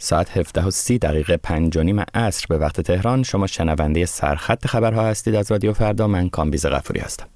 ساعت 17:30 5:30 عصر به وقت تهران. شما شنونده سرخط خبرها هستید از رادیو فردا. من کامبیز غفوری هستم.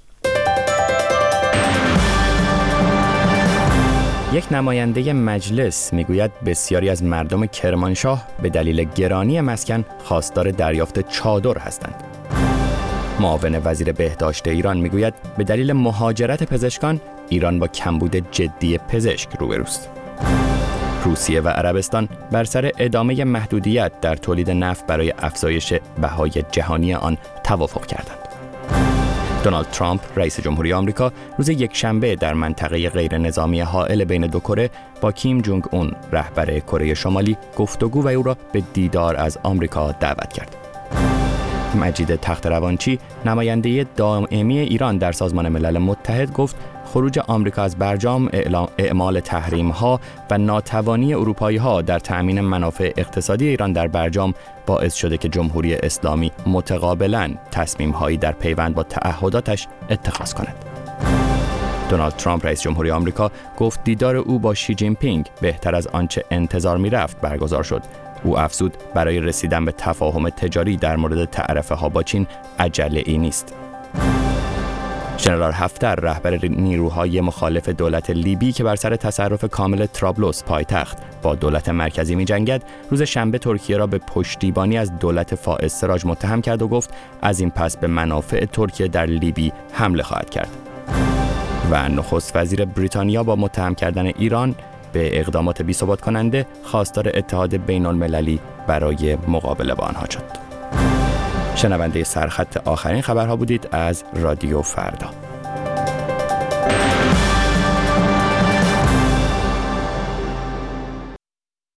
یک نماینده مجلس میگوید بسیاری از مردم کرمانشاه به دلیل گرانی مسکن خواستار دریافت چادر هستند. معاون وزیر بهداشت ایران میگوید به دلیل مهاجرت پزشکان ایران با کمبود جدی پزشک روبروست. روسیه و عربستان بر سر ادامه محدودیت در تولید نفت برای افزایش بهای جهانی آن توافق کردند. دونالد ترامپ رئیس جمهوری آمریکا روز یکشنبه در منطقه غیر نظامی حائل بین دو کره با کیم جونگ اون رهبر کره شمالی گفتگو و او را به دیدار از آمریکا دعوت کرد. مجید تخت‌روانچی نماینده دائمی ایران در سازمان ملل متحد گفت خروج آمریکا از برجام، اعمال تحریم‌ها و ناتوانی اروپایی‌ها در تأمین منافع اقتصادی ایران در برجام باعث شده که جمهوری اسلامی متقابلاً تصمیم‌هایی در پیوند با تعهداتش اتخاذ کند. دونالد ترامپ رئیس جمهوری آمریکا گفت دیدار او با شی جین پینگ بهتر از آنچه انتظار می‌رفت برگزار شد. او افزود برای رسیدن به تفاهم تجاری در مورد تعرفه‌ها با چین عجله‌ای نیست. ژنرال حفتر رهبر نیروهای مخالف دولت لیبی که بر سر تصرف کامل طرابلس پایتخت با دولت مرکزی می‌جنگد، روز شنبه ترکیه را به پشتیبانی از دولت فائز سراج متهم کرد و گفت از این پس به منافع ترکیه در لیبی حمله خواهد کرد. و نخست وزیر بریتانیا با متهم کردن ایران به اقدامات بی‌ثبات کننده خواستار اتحاد بین‌المللی برای مقابله با آنها شد. شنونده سرخط آخرین خبرها بودید از رادیو فردا.